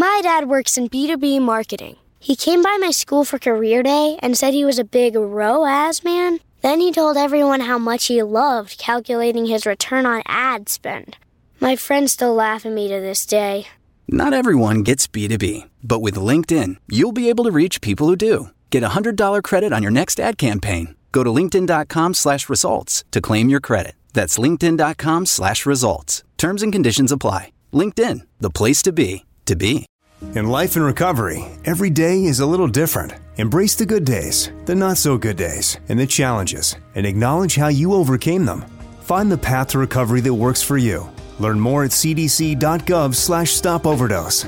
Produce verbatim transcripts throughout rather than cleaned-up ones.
My dad works in B two B marketing. He came by my school for career day and said he was a big R O A S man. Then he told everyone how much he loved calculating his return on ad spend. My friends still laugh at me to this day. Not everyone gets B two B, but with LinkedIn, you'll be able to reach people who do. Get a one hundred dollars credit on your next ad campaign. Go to linkedin.com slash results to claim your credit. That's linkedin.com slash results. Terms and conditions apply. LinkedIn, the place to be, to be. In life and recovery, every day is a little different. Embrace the good days, the not so good days, and the challenges, and acknowledge how you overcame them. Find the path to recovery that works for you. Learn more at cdc.gov slash stop overdose.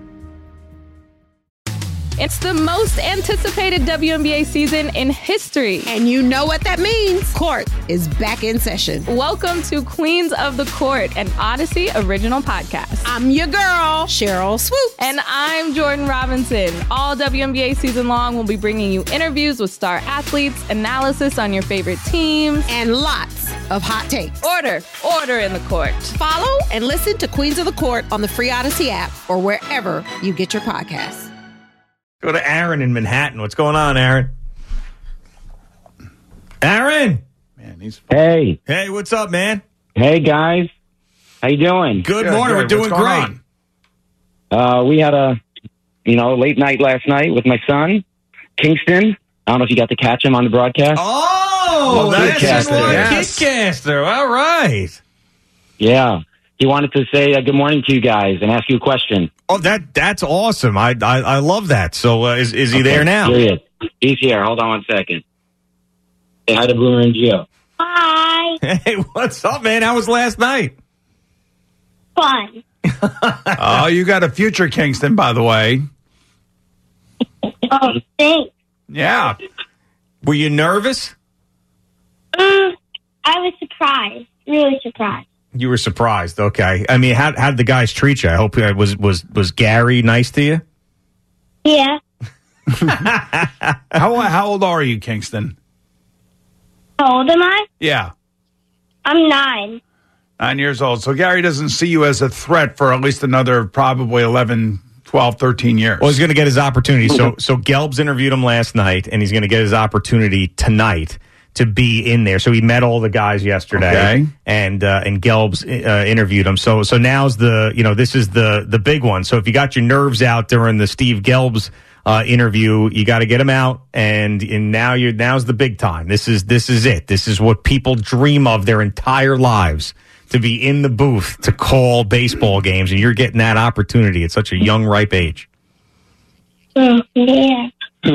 It's the most anticipated W N B A season in history. And you know what that means. Court is back in session. Welcome to Queens of the Court, an Odyssey original podcast. I'm your girl, Cheryl Swoop. And I'm Jordan Robinson. All W N B A season long, we'll be bringing you interviews with star athletes, analysis on your favorite teams, and lots of hot takes. Order, order in the court. Follow and listen to Queens of the Court on the free Odyssey app or wherever you get your podcasts. Go to Aaron in Manhattan. What's going on, Aaron? Aaron! Man, he's Hey. Hey, what's up, man? Hey, guys. How you doing? Good, good morning. Good. We're doing great. Uh, we had a, you know, late night last night with my son, Kingston. I don't know if you got to catch him on the broadcast. Oh, well, that's just like yes. Kidcaster. All right. Yeah. He wanted to say uh, good morning to you guys and ask you a question. Oh, that that's awesome. I I, I love that. So uh, is is he okay, there now? Here he is. He's here. Hold on one second. Say hi to Boomer and Gio. Hi. Hey, what's up, man? How was last night? Fun. Oh, you got a future, Kingston, by the way. Oh, thanks. Yeah. Were you nervous? Um, I was surprised. Really surprised. You were surprised. Okay. I mean, how how did the guys treat you? I hope uh, was was was Gary nice to you? Yeah. how how old are you, Kingston? How old am I? Yeah. I'm nine. Nine years old. So Gary doesn't see you as a threat for at least another probably eleven, twelve, thirteen years. Well, he's going to get his opportunity. So so Gelbs interviewed him last night, and he's going to get his opportunity tonight to be in there. So he met all the guys yesterday, okay. and uh, and Gelbs uh, interviewed him. So so now's the, you know, this is the the big one. So if you got your nerves out during the Steve Gelbs uh, interview, you got to get them out, and and now you're now's the big time. This is this is it. This is what people dream of their entire lives, to be in the booth to call baseball games, and you're getting that opportunity at such a young, ripe age. Mm, yeah.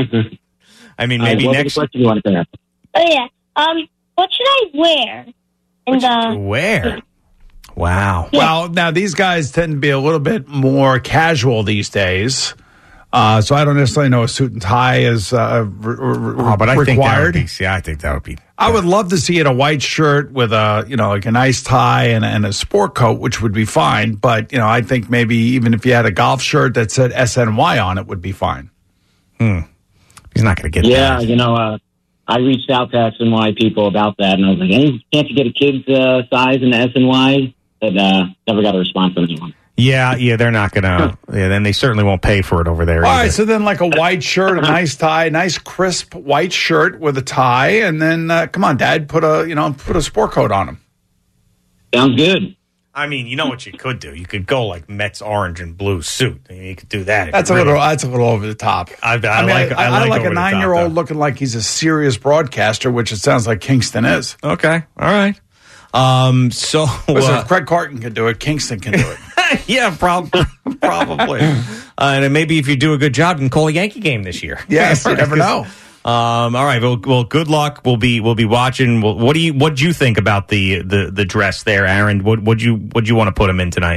I mean, maybe uh, next. What you want to ask? Oh, yeah. Um, what should I wear? In the Where? Wow. Yeah. Well, now these guys tend to be a little bit more casual these days. Uh, so I don't necessarily know a suit and tie is uh, re- re- oh, but I required. think that would be, yeah, I think that would be. I would love to see it a white shirt with a, you know, like a nice tie and, and a sport coat, which would be fine. But, you know, I think maybe even if you had a golf shirt that said S N Y on it would be fine. Hmm. He's not going to get yeah, that. Yeah, you know, uh, I reached out to S N Y people about that, and I was like, hey, can't you get a kid's uh, size in the S N Y? But uh, never got a response from anyone. Yeah, yeah, they're not going to. Yeah, then they certainly won't pay for it over there. All either. right, so then like a white shirt, a nice tie, nice crisp white shirt with a tie, and then uh, come on, Dad, put a you know put a sport coat on him. Sounds good. I mean, you know what you could do? You could go like Mets orange and blue suit. I mean, you could do that. That's a really, little. That's a little over the top. I, I, I, I mean, like. I, I like, I like a over the top, nine-year-old though. looking like he's a serious broadcaster, which it sounds like Kingston is. Okay, all right. Um, so Listen, uh, if Craig Carton can do it, Kingston can do it. yeah, prob- probably. uh, and maybe if you do a good job, you can call a Yankee game this year. Yes, you never know. Um, all right. Well, well, good luck. We'll be we'll be watching. Well, what do you what do you think about the the, the dress there, Aaron? What would you would you want to put him in tonight?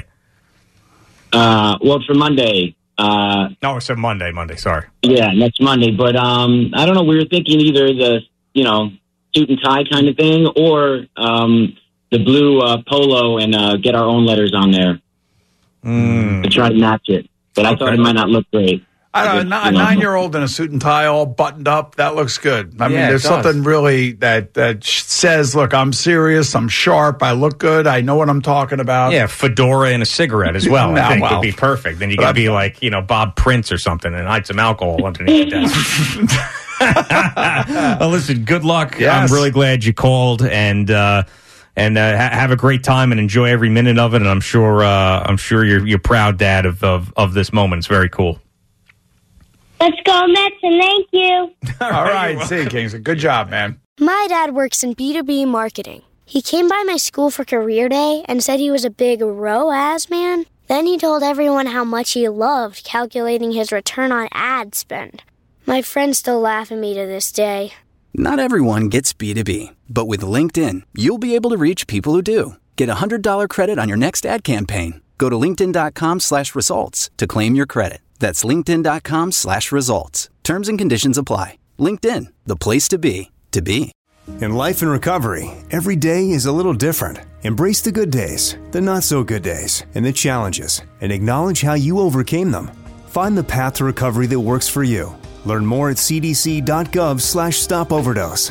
Uh, well, for Monday. Uh, no, it's a Monday. Monday. Sorry. Yeah, next Monday. But um, I don't know. We were thinking either the you know suit and tie kind of thing, or um, the blue uh, polo and uh, get our own letters on there mm. to try to match it. But I okay. thought it might not look great. I don't know, a nine-year-old in a suit and tie, all buttoned up, that looks good. I yeah, mean, there's something really that, that says, look, I'm serious, I'm sharp, I look good, I know what I'm talking about. Yeah, fedora and a cigarette as well, no, I think well, would be perfect. Then you got to be like, you know, Bob Prince or something and hide some alcohol underneath the desk. Well, listen, good luck. Yes. I'm really glad you called, and uh, and uh, ha- have a great time and enjoy every minute of it. And I'm sure uh, I'm sure you're you're proud, Dad, of, of of this moment. It's very cool. Let's go, Mets, and thank you. All right, see you, Kingsley. Good job, man. My dad works in B two B marketing. He came by my school for career day and said he was a big R O A S man. Then he told everyone how much he loved calculating his return on ad spend. My friends still laugh at me to this day. Not everyone gets B two B, but with LinkedIn, you'll be able to reach people who do. Get a one hundred dollars credit on your next ad campaign. Go to linkedin.com slash results to claim your credit. That's linkedin.com slash results. Terms and conditions apply. LinkedIn, the place to be, to be. In life and recovery, every day is a little different. Embrace the good days, the not so good days, and the challenges, and acknowledge how you overcame them. Find the path to recovery that works for you. Learn more at cdc.gov slash stop overdose.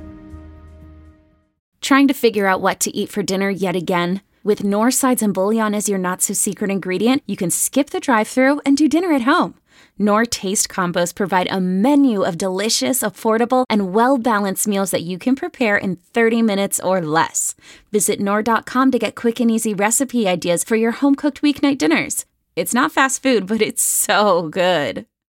Trying to figure out what to eat for dinner yet again? With Knorr sides and bouillon as your not-so-secret ingredient, you can skip the drive-thru and do dinner at home. Knorr Taste Combos provide a menu of delicious, affordable, and well-balanced meals that you can prepare in thirty minutes or less. Visit Knorr dot com to get quick and easy recipe ideas for your home-cooked weeknight dinners. It's not fast food, but it's so good.